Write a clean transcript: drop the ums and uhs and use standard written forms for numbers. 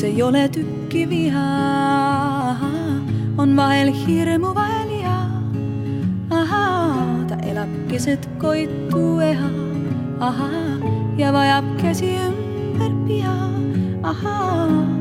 kus ei ole tükki viha, on vahel hirmu, vahel iha. Ta elab keset koitu eha, ja vajab käsi ümber piha.